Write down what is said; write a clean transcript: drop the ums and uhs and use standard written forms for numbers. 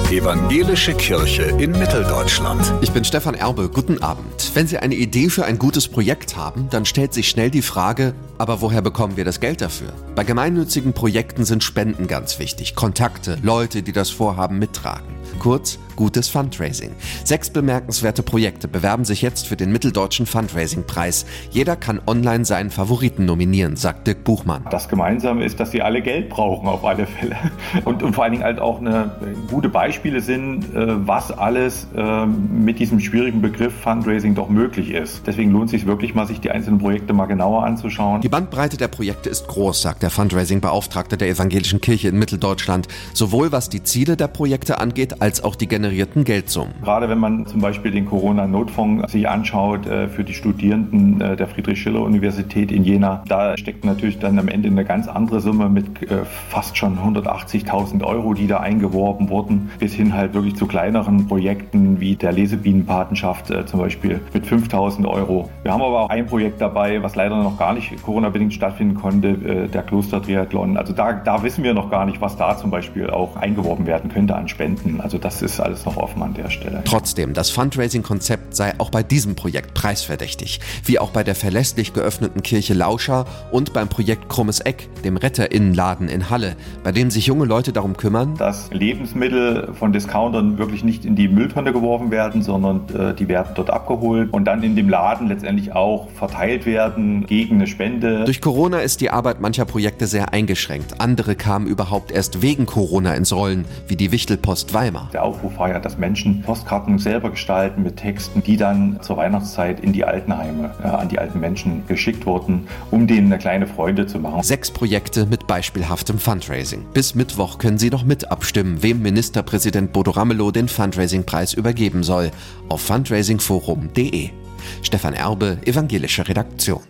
Evangelische Kirche in Mitteldeutschland. Ich bin Stefan Erbe, guten Abend. Wenn Sie eine Idee für ein gutes Projekt haben, dann stellt sich schnell die Frage, aber woher bekommen wir das Geld dafür? Bei gemeinnützigen Projekten sind Spenden ganz wichtig, Kontakte, Leute, die das Vorhaben mittragen. Kurz, gutes Fundraising. 6 bemerkenswerte Projekte bewerben sich jetzt für den Mitteldeutschen Fundraising-Preis. Jeder kann online seinen Favoriten nominieren, sagt Dirk Buchmann. Das Gemeinsame ist, dass sie alle Geld brauchen auf alle Fälle. Und vor allen Dingen halt auch gute Beispiele sind, was alles mit diesem schwierigen Begriff Fundraising doch möglich ist. Deswegen lohnt es sich wirklich mal, sich die einzelnen Projekte mal genauer anzuschauen. Die Bandbreite der Projekte ist groß, sagt der Fundraising-Beauftragte der Evangelischen Kirche in Mitteldeutschland. Sowohl was die Ziele der Projekte angeht, als auch die generierten Geldsummen. Gerade wenn man zum Beispiel den Corona-Notfonds sich anschaut für die Studierenden der Friedrich-Schiller-Universität in Jena, da steckt natürlich dann am Ende eine ganz andere Summe mit fast schon 180.000 Euro, die da eingeworben wurden, bis hin halt wirklich zu kleineren Projekten wie der Lesebienenpatenschaft zum Beispiel mit 5.000 Euro. Wir haben aber auch ein Projekt dabei, was leider noch gar nicht Corona-bedingt stattfinden konnte, der Klostertriathlon. Also da wissen wir noch gar nicht, was da zum Beispiel auch eingeworben werden könnte an Spenden. Also das ist alles noch offen an der Stelle. Trotzdem, das Fundraising-Konzept sei auch bei diesem Projekt preisverdächtig, wie auch bei der verlässlich geöffneten Kirche Lauscha und beim Projekt Krummes Eck, dem RetterInnenladen in Halle, bei dem sich junge Leute darum kümmern, dass Lebensmittel von Discountern wirklich nicht in die Mülltonne geworfen werden, sondern die werden dort abgeholt und dann in dem Laden letztendlich auch verteilt werden gegen eine Spende. Durch Corona ist die Arbeit mancher Projekte sehr eingeschränkt. Andere kamen überhaupt erst wegen Corona ins Rollen, wie die Wichtelpost Weimar. Der Aufruf war ja, dass Menschen Postkarten selber gestalten mit Texten, die dann zur Weihnachtszeit in die Altenheime, an die alten Menschen geschickt wurden, um denen eine kleine Freude zu machen. 6 Projekte mit beispielhaftem Fundraising. Bis Mittwoch können Sie noch mit abstimmen, wem Ministerpräsident Bodo Ramelow den Fundraising-Preis übergeben soll. Auf fundraisingforum.de. Stefan Erbe, Evangelische Redaktion.